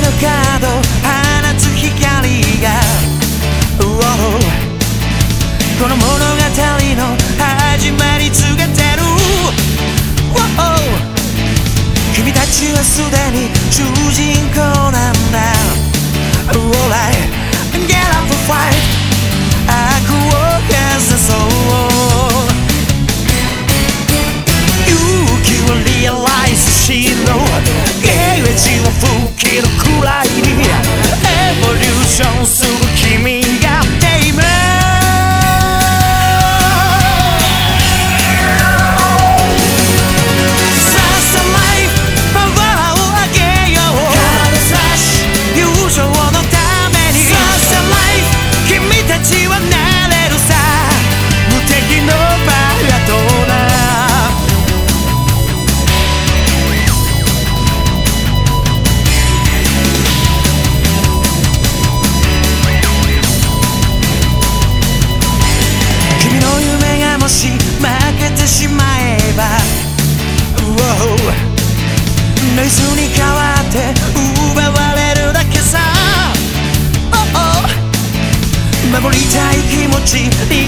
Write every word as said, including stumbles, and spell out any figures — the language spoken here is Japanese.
のカード放つ光が、oh、この物語の始まり告げてる、oh、君たちはすでに主人公なんだ、Alright, get up and fight 悪を消そう勇気をリアライズしろゲージを吹きるくらいにエボリューションする君が今しまえば、oh、ノイズに変わって奪われるだけさ、oh、oh、守りたい気持ち